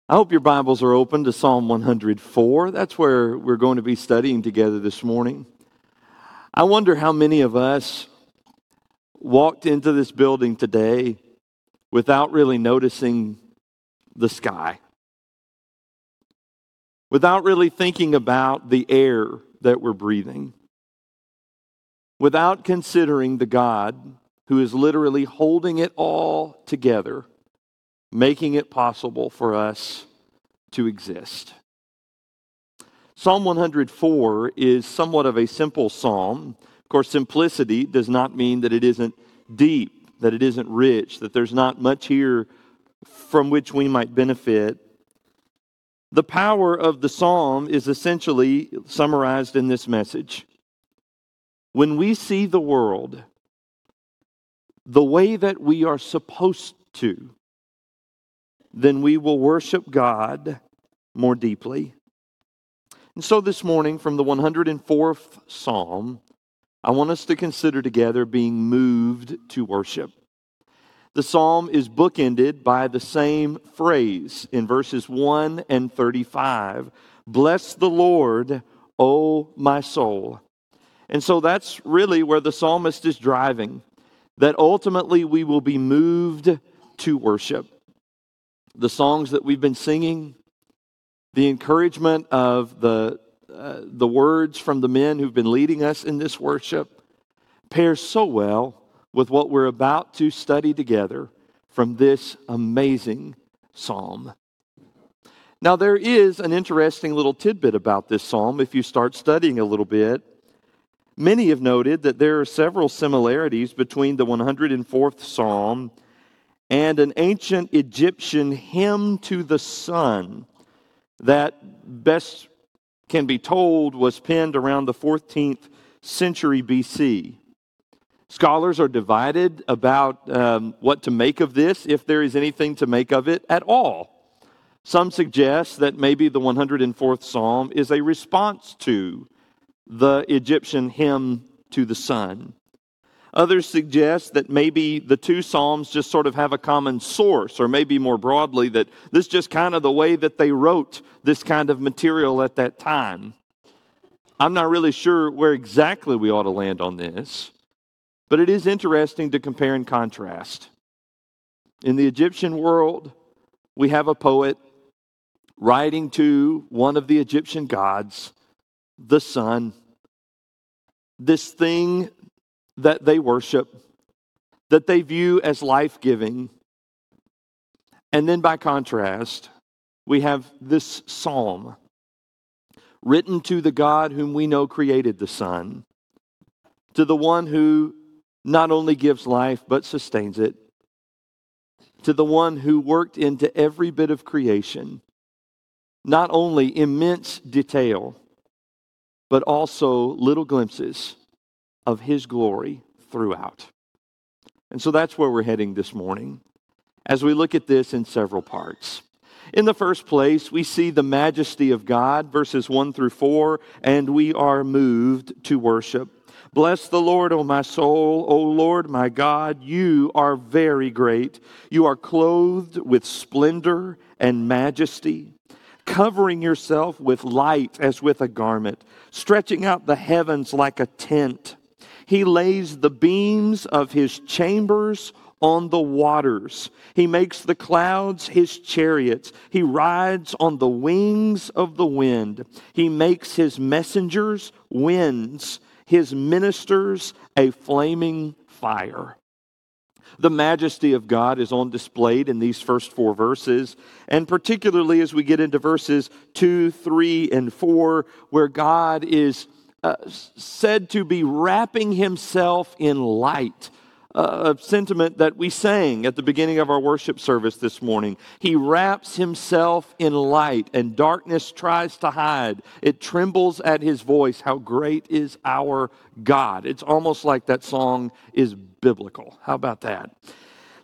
I hope your Bibles are open to Psalm 104. That's where we're going to be studying together this morning. I wonder how many of us walked into this building today without really noticing the sky, without really thinking about the air that we're breathing, without considering the God who is literally holding it all together, making it possible for us to exist. Psalm 104 is somewhat of a simple psalm. Of course, simplicity does not mean that it isn't deep, that it isn't rich, that there's not much here from which we might benefit. The power of the psalm is essentially summarized in this message. When we see the world the way that we are supposed to, then we will worship God more deeply. And so this morning, from the 104th Psalm, I want us to consider together being moved to worship. The psalm is bookended by the same phrase in verses 1 and 35. Bless the Lord, O my soul. And so that's really where the psalmist is driving, that ultimately we will be moved to worship. The songs that we've been singing, the encouragement of the words from the men who've been leading us in this worship pairs so well with what we're about to study together from this amazing psalm. Now, there is an interesting little tidbit about this psalm if you start studying a little bit. Many have noted that there are several similarities between the 104th Psalm and an ancient Egyptian hymn to the sun that best can be told was penned around the 14th century BC. Scholars are divided about what to make of this, if there is anything to make of it at all. Some suggest that maybe the 104th Psalm is a response to the Egyptian hymn to the sun. Others suggest that maybe the two psalms just sort of have a common source, or maybe more broadly that this is just kind of the way that they wrote this kind of material at that time. I'm not really sure where exactly we ought to land on this, but it is interesting to compare and contrast. In the Egyptian world, we have a poet writing to one of the Egyptian gods, the sun, this thing that they worship, that they view as life-giving. And then by contrast, we have this psalm written to the God whom we know created the sun, to the one who not only gives life but sustains it, to the one who worked into every bit of creation not only immense detail, but also little glimpses of His glory throughout. And so that's where we're heading this morning as we look at this in several parts. In the first place, we see the majesty of God, verses 1 through 4, and we are moved to worship. Bless the Lord, O my soul. O Lord, my God, you are very great. You are clothed with splendor and majesty, covering yourself with light as with a garment, stretching out the heavens like a tent. He lays the beams of His chambers on the waters. He makes the clouds His chariots. He rides on the wings of the wind. He makes His messengers winds, His ministers a flaming fire. The majesty of God is on display in these first four verses, and particularly as we get into verses 2, 3, and 4, where God is said to be wrapping Himself in light, a sentiment that we sang at the beginning of our worship service this morning. He wraps Himself in light, and darkness tries to hide. It trembles at His voice. How great is our God. It's almost like that song is biblical. How about that?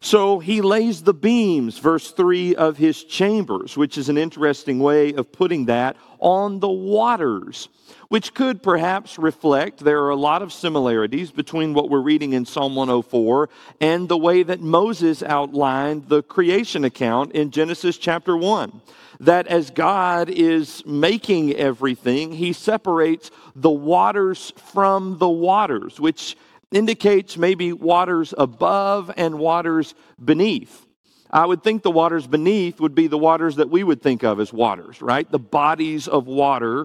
So he lays the beams, verse 3, of his chambers, which is an interesting way of putting that, on the waters, which could perhaps reflect there are a lot of similarities between what we're reading in Psalm 104 and the way that Moses outlined the creation account in Genesis chapter 1. That as God is making everything, he separates the waters from the waters, which indicates maybe waters above and waters beneath. I would think the waters beneath would be the waters that we would think of as waters, right? The bodies of water.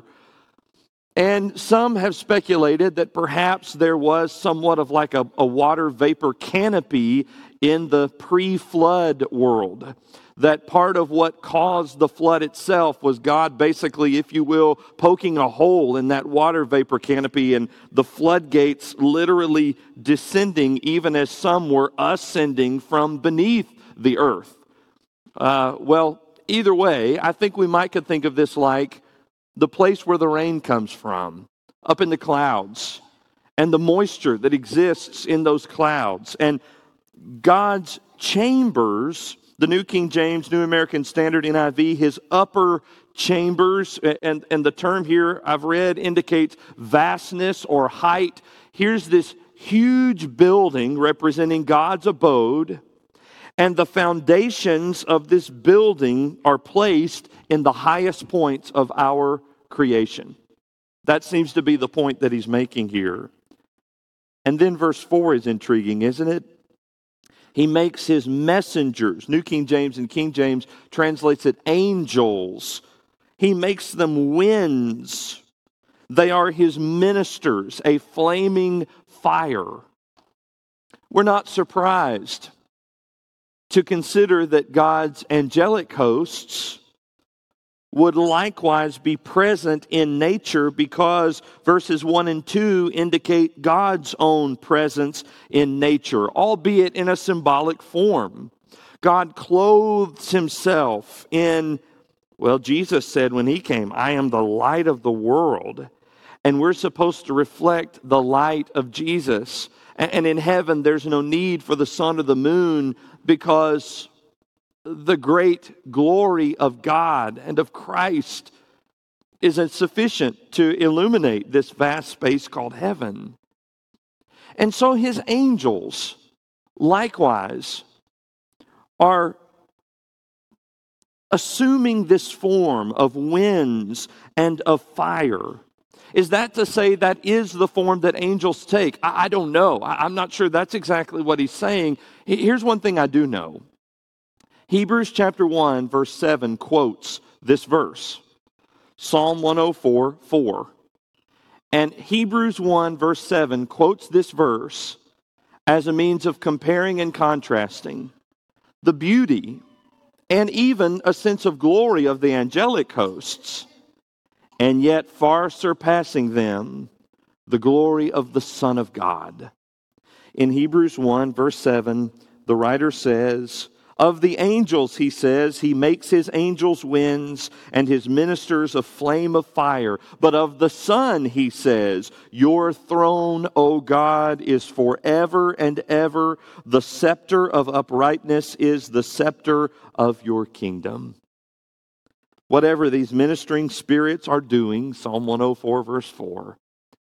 And some have speculated that perhaps there was somewhat of like a water vapor canopy in the pre-flood world. That part of what caused the flood itself was God basically, if you will, poking a hole in that water vapor canopy and the floodgates literally descending even as some were ascending from beneath the earth. Well, either way, I think we could think of this like the place where the rain comes from, up in the clouds, and the moisture that exists in those clouds. And God's chambers, the New King James, New American Standard, NIV, his upper chambers, and the term here I've read indicates vastness or height. Here's this huge building representing God's abode, and the foundations of this building are placed in the highest points of our creation. That seems to be the point that he's making here. And then verse 4 is intriguing, isn't it? He makes his messengers, New King James and King James translates it angels. He makes them winds. They are his ministers, a flaming fire. We're not surprised to consider that God's angelic hosts would likewise be present in nature because verses 1 and 2 indicate God's own presence in nature, albeit in a symbolic form. God clothes himself in, well, Jesus said when he came, I am the light of the world. And we're supposed to reflect the light of Jesus. And in heaven, there's no need for the sun or the moon because the great glory of God and of Christ isn't sufficient to illuminate this vast space called heaven. And so his angels, likewise, are assuming this form of winds and of fire. Is that to say that is the form that angels take? I don't know. I'm not sure that's exactly what he's saying. Here's one thing I do know. Hebrews chapter 1, verse 7 quotes this verse, Psalm 104, 4. And Hebrews 1, verse 7 quotes this verse as a means of comparing and contrasting the beauty and even a sense of glory of the angelic hosts, and yet far surpassing them, the glory of the Son of God. In Hebrews 1, verse 7, the writer says, of the angels, he says, he makes his angels winds and his ministers a flame of fire. But of the Son, he says, your throne, O God, is forever and ever. The scepter of uprightness is the scepter of your kingdom. Whatever these ministering spirits are doing, Psalm 104, verse 4,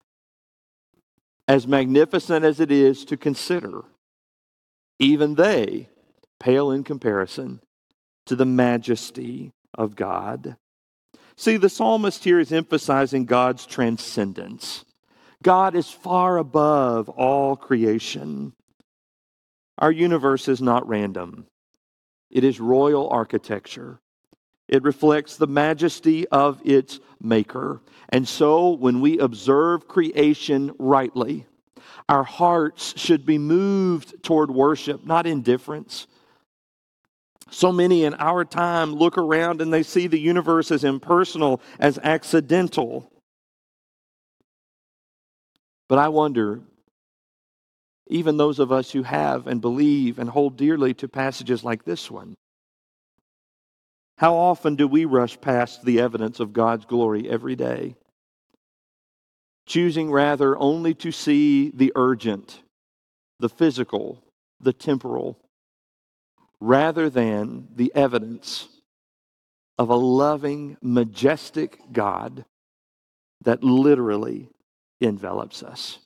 as magnificent as it is to consider, even they pale in comparison to the majesty of God. See, the psalmist here is emphasizing God's transcendence. God is far above all creation. Our universe is not random. It is royal architecture. It reflects the majesty of its maker. And so, when we observe creation rightly, our hearts should be moved toward worship, not indifference. So many in our time look around and they see the universe as impersonal, as accidental. But I wonder, even those of us who have and believe and hold dearly to passages like this one, how often do we rush past the evidence of God's glory every day, choosing rather only to see the urgent, the physical, the temporal, rather than the evidence of a loving, majestic God that literally envelops us.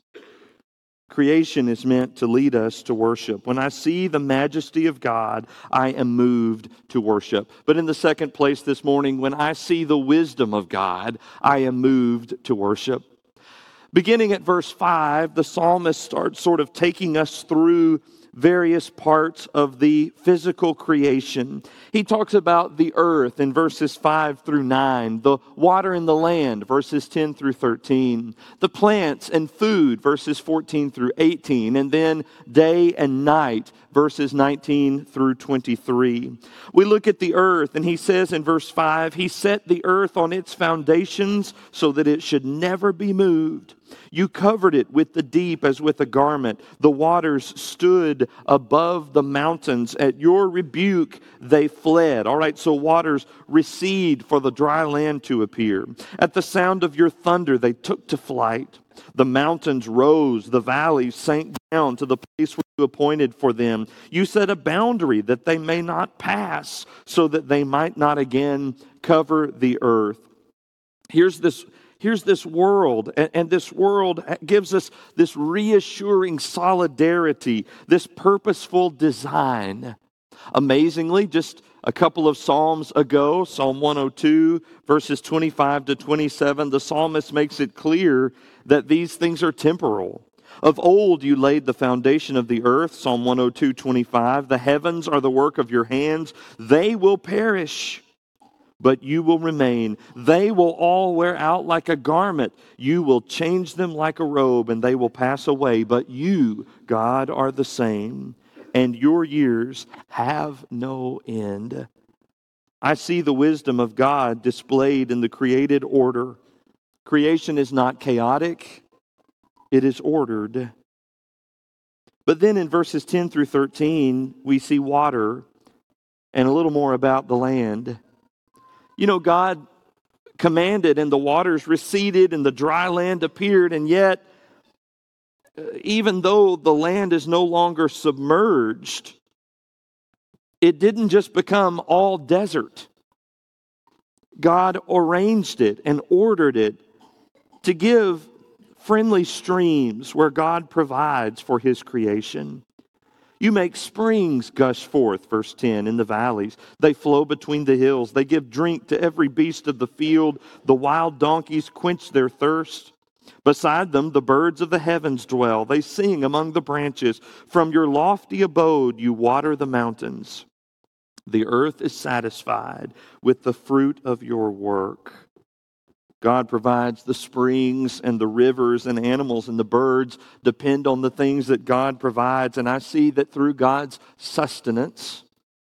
Creation is meant to lead us to worship. When I see the majesty of God, I am moved to worship. But in the second place this morning, when I see the wisdom of God, I am moved to worship. Beginning at verse 5, the psalmist starts sort of taking us through various parts of the physical creation. He talks about the earth in verses 5 through 9, the water in the land, verses 10 through 13, the plants and food, verses 14 through 18, and then day and night, verses 19 through 23. We look at the earth, and he says in verse 5, He set the earth on its foundations so that it should never be moved. You covered it with the deep as with a garment. The waters stood above the mountains. At your rebuke, they fled. All right, so waters recede for the dry land to appear. At the sound of your thunder, they took to flight. The mountains rose, the valleys sank down to the place where you appointed for them. You set a boundary that they may not pass, so that they might not again cover the earth. Here's this world, and this world gives us this reassuring solidarity, this purposeful design. Amazingly, just a couple of Psalms ago, Psalm 102, verses 25 to 27, the psalmist makes it clear that these things are temporal. Of old you laid the foundation of the earth, Psalm 102, 25. The heavens are the work of your hands. They will perish, but you will remain. They will all wear out like a garment. You will change them like a robe, and they will pass away. But you, God, are the same, and your years have no end. I see the wisdom of God displayed in the created order. Creation is not chaotic, it is ordered. But then in verses 10 through 13, we see water and a little more about the land. You know, God commanded and the waters receded and the dry land appeared, and yet, even though the land is no longer submerged, it didn't just become all desert. God arranged it and ordered it to give friendly streams where God provides for His creation. You make springs gush forth, verse 10, in the valleys. They flow between the hills. They give drink to every beast of the field. The wild donkeys quench their thirst. Beside them, the birds of the heavens dwell. They sing among the branches. From your lofty abode, you water the mountains. The earth is satisfied with the fruit of your work. God provides the springs and the rivers and animals, and the birds depend on the things that God provides. And I see that through God's sustenance,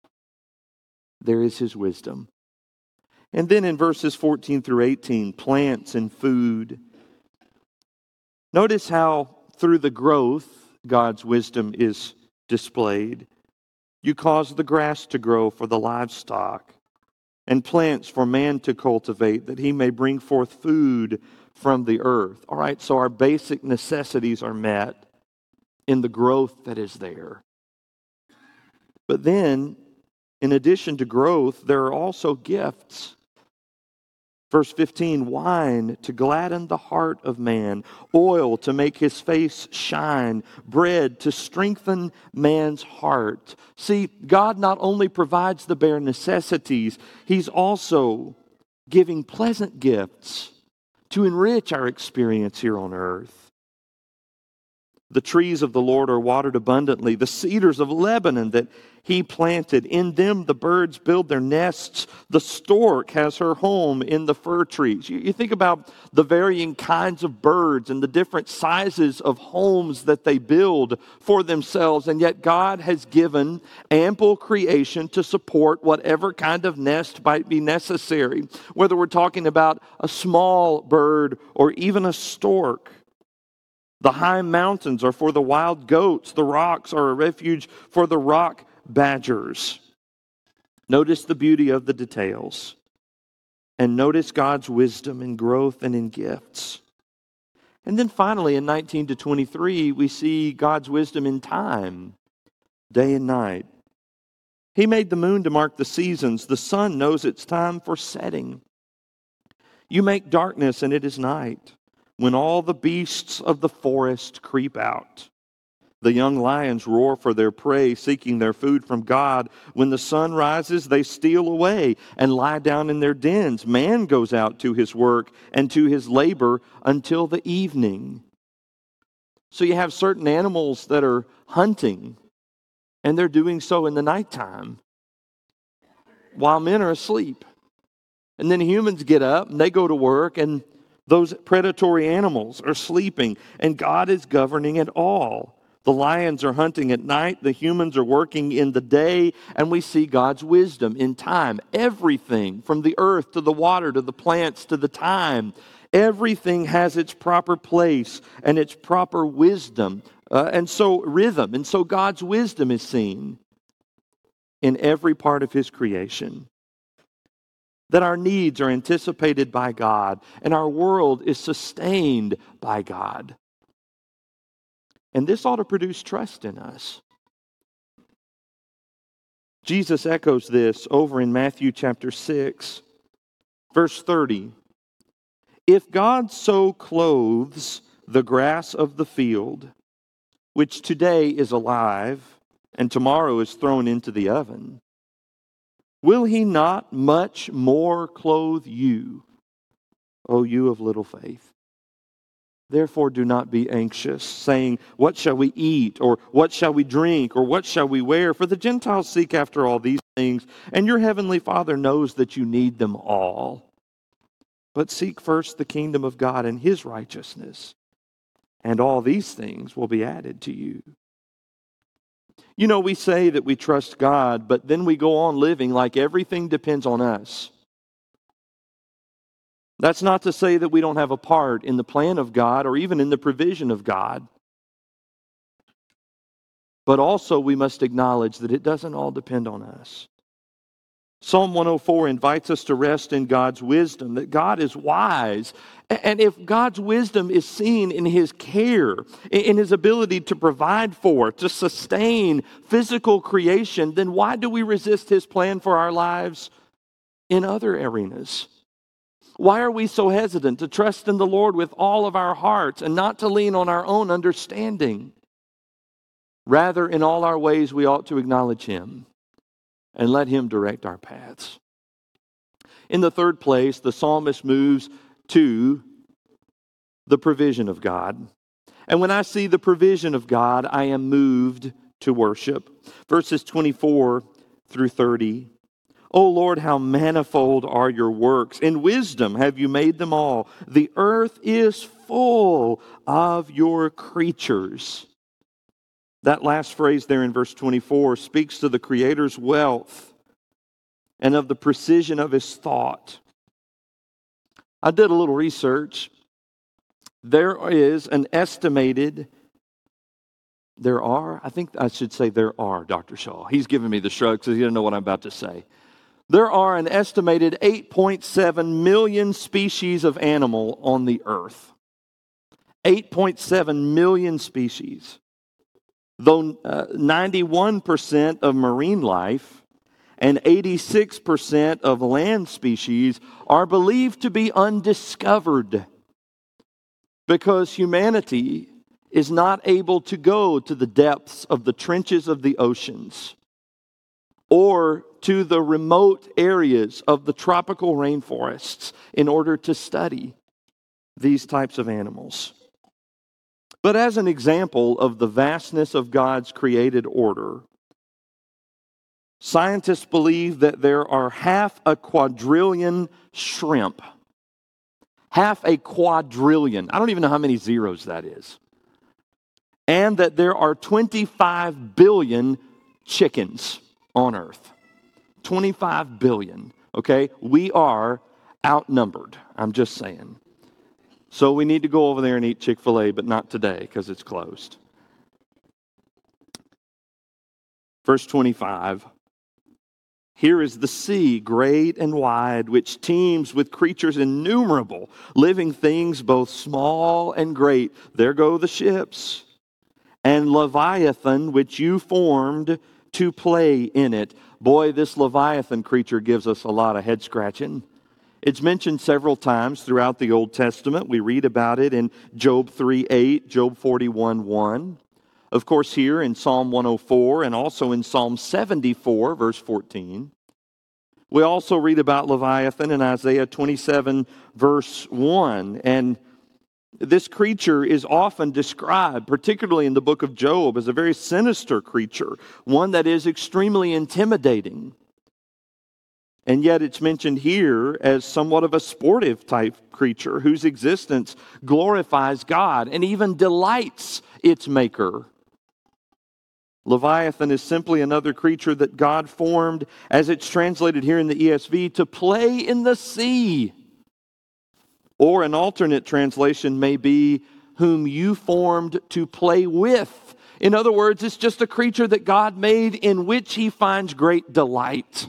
there is His wisdom. And then in verses 14 through 18, plants and food. Notice how through the growth, God's wisdom is displayed. You cause the grass to grow for the livestock, and plants for man to cultivate, that he may bring forth food from the earth. All right, so our basic necessities are met in the growth that is there. But then, in addition to growth, there are also gifts. Verse 15, wine to gladden the heart of man, oil to make his face shine, bread to strengthen man's heart. See, God not only provides the bare necessities, He's also giving pleasant gifts to enrich our experience here on earth. The trees of the Lord are watered abundantly, the cedars of Lebanon that He planted. In them the birds build their nests. The stork has her home in the fir trees. You think about the varying kinds of birds and the different sizes of homes that they build for themselves, and yet God has given ample creation to support whatever kind of nest might be necessary, whether we're talking about a small bird or even a stork. The high mountains are for the wild goats. The rocks are a refuge for the rock badgers. Notice the beauty of the details. And notice God's wisdom in growth and in gifts. And then finally, in 19 to 23, we see God's wisdom in time, day and night. He made the moon to mark the seasons. The sun knows its time for setting. You make darkness and it is night, when all the beasts of the forest creep out. The young lions roar for their prey, seeking their food from God. When the sun rises, they steal away and lie down in their dens. Man goes out to his work and to his labor until the evening. So you have certain animals that are hunting, and they're doing so in the nighttime while men are asleep. And then humans get up and they go to work, and those predatory animals are sleeping, and God is governing it all. The lions are hunting at night, the humans are working in the day, and we see God's wisdom in time. Everything from the earth to the water to the plants to the time, everything has its proper place and its proper wisdom. And so rhythm. And so God's wisdom is seen in every part of His creation. That our needs are anticipated by God and our world is sustained by God. And this ought to produce trust in us. Jesus echoes this over in Matthew chapter 6, verse 30. If God so clothes the grass of the field, which today is alive and tomorrow is thrown into the oven, will He not much more clothe you, O you of little faith? Therefore do not be anxious, saying, what shall we eat, or what shall we drink, or what shall we wear? For the Gentiles seek after all these things, and your heavenly Father knows that you need them all. But seek first the kingdom of God and His righteousness, and all these things will be added to you. You know, we say that we trust God, but then we go on living like everything depends on us. That's not to say that we don't have a part in the plan of God or even in the provision of God. But also we must acknowledge that it doesn't all depend on us. Psalm 104 invites us to rest in God's wisdom, that God is wise. And if God's wisdom is seen in His care, in His ability to provide for, to sustain physical creation, then why do we resist His plan for our lives in other arenas? Why are we so hesitant to trust in the Lord with all of our hearts and not to lean on our own understanding? Rather, in all our ways, we ought to acknowledge Him and let Him direct our paths. In the third place, the psalmist moves to the provision of God. And when I see the provision of God, I am moved to worship. Verses 24 through 30. O Lord, how manifold are your works. In wisdom have you made them all. The earth is full of your creatures. That last phrase there in verse 24 speaks to the Creator's wealth and of the precision of His thought. I did a little research. There are, Dr. Shaw. He's giving me the shrug because he doesn't know what I'm about to say. There are an estimated 8.7 million species of animal on the earth. 8.7 million species. Though 91% of marine life and 86% of land species are believed to be undiscovered because humanity is not able to go to the depths of the trenches of the oceans or to the remote areas of the tropical rainforests in order to study these types of animals. But as an example of the vastness of God's created order, scientists believe that there are 500 quadrillion shrimp. 500 quadrillion. I don't even know how many zeros that is. And that there are 25 billion chickens on earth. 25 billion, okay? We are outnumbered, I'm just saying. So we need to go over there and eat Chick-fil-A, but not today because it's closed. Verse 25. Here is the sea, great and wide, which teems with creatures innumerable, living things both small and great. There go the ships. And Leviathan, which you formed to play in it. Boy, this Leviathan creature gives us a lot of head scratching. It's mentioned several times throughout the Old Testament. We read about it in Job 3:8, Job 41:1. Of course, here in Psalm 104 and also in Psalm 74, verse 14. We also read about Leviathan in Isaiah 27, verse 1. And this creature is often described, particularly in the book of Job, as a very sinister creature, one that is extremely intimidating. And yet it's mentioned here as somewhat of a sportive type creature whose existence glorifies God and even delights its maker. Leviathan is simply another creature that God formed, as it's translated here in the ESV, to play in the sea. Or an alternate translation may be, whom you formed to play with. In other words, it's just a creature that God made in which he finds great delight.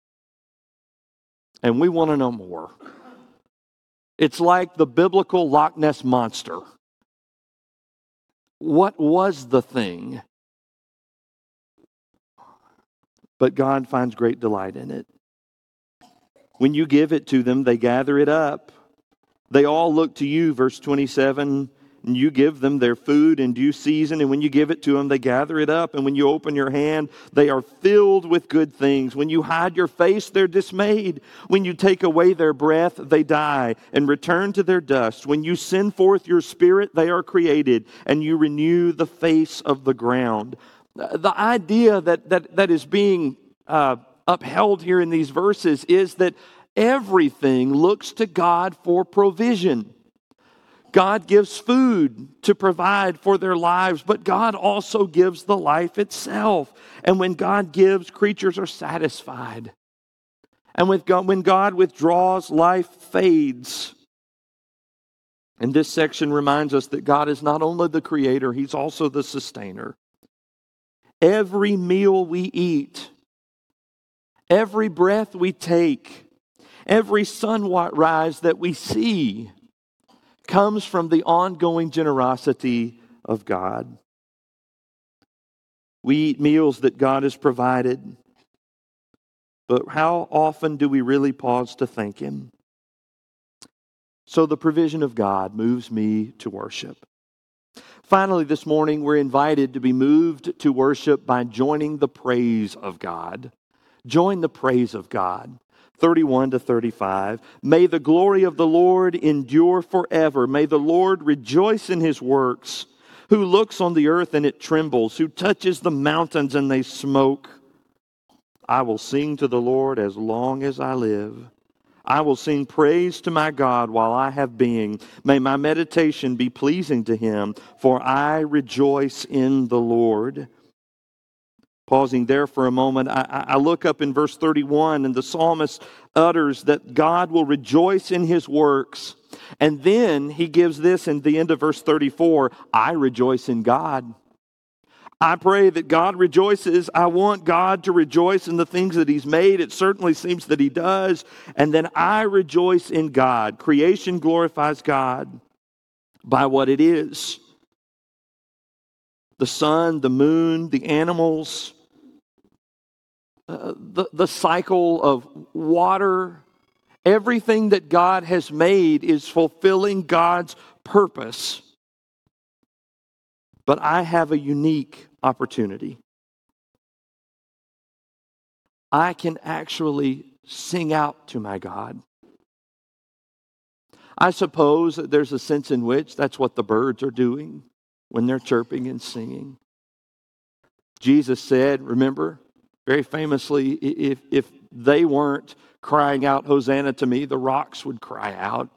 And we want to know more. It's like the biblical Loch Ness Monster. What was the thing? But God finds great delight in it. When you give it to them, they gather it up. They all look to you, verse 27, and you give them their food in due season, and when you give it to them, they gather it up, and when you open your hand, they are filled with good things. When you hide your face, they're dismayed. When you take away their breath, they die and return to their dust. When you send forth your spirit, they are created, and you renew the face of the ground. The idea that is being upheld here in these verses is that everything looks to God for provision. God gives food to provide for their lives, but God also gives the life itself. And when God gives, creatures are satisfied. And when God withdraws, life fades. And this section reminds us that God is not only the creator, he's also the sustainer. Every meal we eat, every breath we take, every sunrise that we see comes from the ongoing generosity of God. We eat meals that God has provided, but how often do we really pause to thank him? So the provision of God moves me to worship. Finally, this morning, we're invited to be moved to worship by joining the praise of God. Join the praise of God. 31 to 35. May the glory of the Lord endure forever. May the Lord rejoice in his works. Who looks on the earth and it trembles, who touches the mountains and they smoke. I will sing to the Lord as long as I live. I will sing praise to my God while I have being. May my meditation be pleasing to him, for I rejoice in the Lord. Pausing there for a moment, I look up in verse 31, and the psalmist utters that God will rejoice in his works. And then he gives this in the end of verse 34, I rejoice in God. I pray that God rejoices. I want God to rejoice in the things that he's made. It certainly seems that he does. And then I rejoice in God. Creation glorifies God by what it is. The sun, the moon, the animals, the cycle of water, everything that God has made is fulfilling God's purpose. But I have a unique opportunity. I can actually sing out to my God. I suppose that there's a sense in which that's what the birds are doing when they're chirping and singing. Jesus said, remember, very famously, if they weren't crying out, Hosanna to me, the rocks would cry out.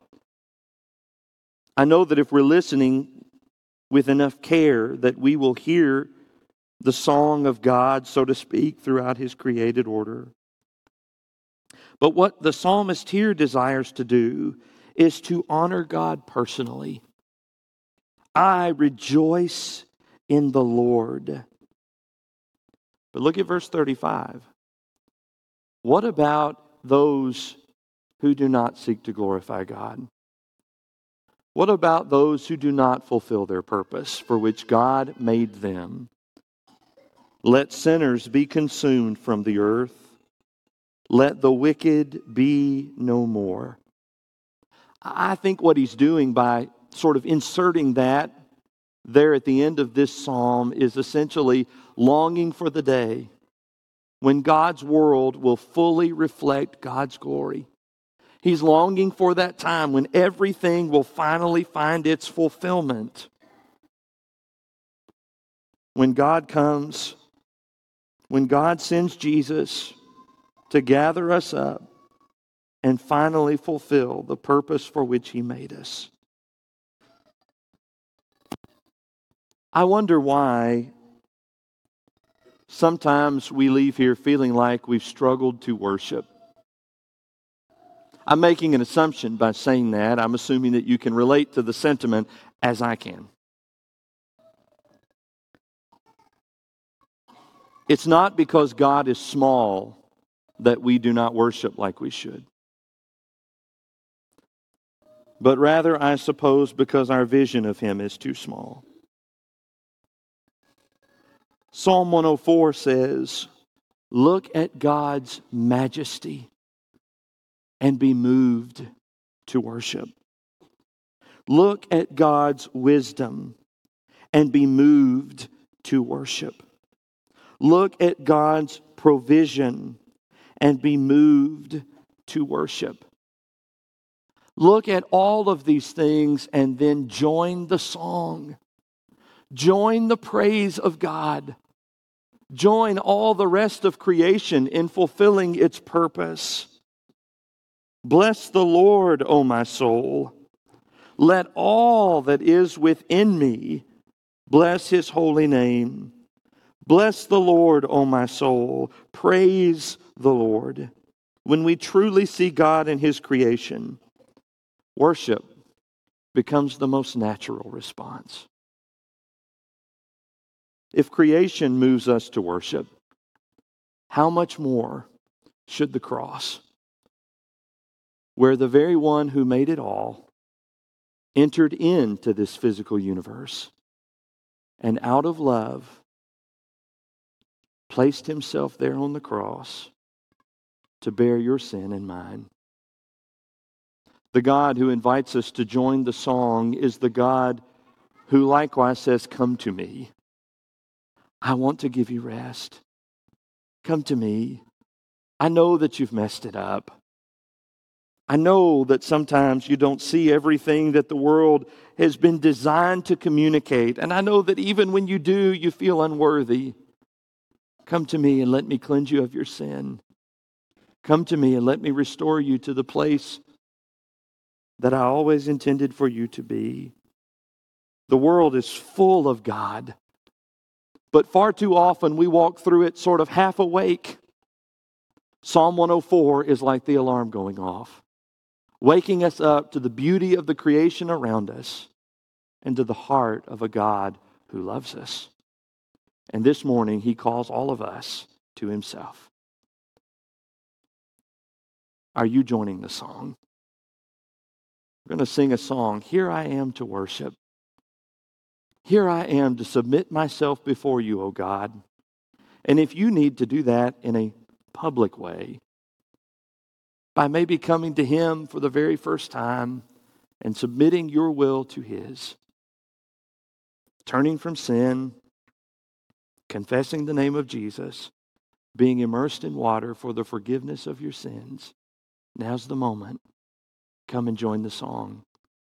I know that if we're listening with enough care, that we will hear the song of God, so to speak, throughout his created order. But what the psalmist here desires to do is to honor God personally. I rejoice in the Lord. But look at verse 35. What about those who do not seek to glorify God? What about those who do not fulfill their purpose for which God made them? Let sinners be consumed from the earth. Let the wicked be no more. I think what he's doing by sort of inserting that there at the end of this psalm is essentially longing for the day when God's world will fully reflect God's glory. He's longing for that time when everything will finally find its fulfillment. When God comes, when God sends Jesus to gather us up and finally fulfill the purpose for which He made us. I wonder why sometimes we leave here feeling like we've struggled to worship. I'm making an assumption by saying that. I'm assuming that you can relate to the sentiment as I can. It's not because God is small that we do not worship like we should. But rather, I suppose, because our vision of Him is too small. Psalm 104 says, "Look at God's majesty and be moved to worship. Look at God's wisdom and be moved to worship. Look at God's provision and be moved to worship." Look at all of these things and then join the song. Join the praise of God. Join all the rest of creation in fulfilling its purpose. Bless the Lord, O my soul. Let all that is within me bless His holy name. Bless the Lord, O my soul. Praise the Lord. When we truly see God in His creation, worship becomes the most natural response. If creation moves us to worship, how much more should the cross, where the very one who made it all entered into this physical universe and out of love placed Himself there on the cross to bear your sin and mine. The God who invites us to join the song is the God who likewise says, "Come to me. I want to give you rest. Come to me. I know that you've messed it up. I know that sometimes you don't see everything that the world has been designed to communicate. And I know that even when you do, you feel unworthy. Come to me and let me cleanse you of your sin. Come to me and let me restore you to the place that I always intended for you to be." The world is full of God, but far too often we walk through it sort of half awake. Psalm 104 is like the alarm going off, waking us up to the beauty of the creation around us and to the heart of a God who loves us. And this morning, He calls all of us to Himself. Are you joining the song? We're going to sing a song, "Here I Am to Worship." Here I am to submit myself before you, O God. And if you need to do that in a public way, by maybe coming to Him for the very first time and submitting your will to His, turning from sin, confessing the name of Jesus, being immersed in water for the forgiveness of your sins, now's the moment. Come and join the song.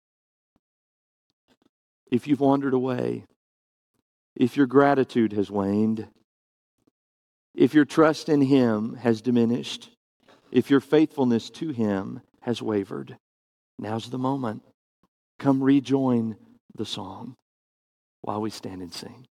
If you've wandered away, if your gratitude has waned, if your trust in Him has diminished, if your faithfulness to Him has wavered, now's the moment. Come rejoin the song while we stand and sing.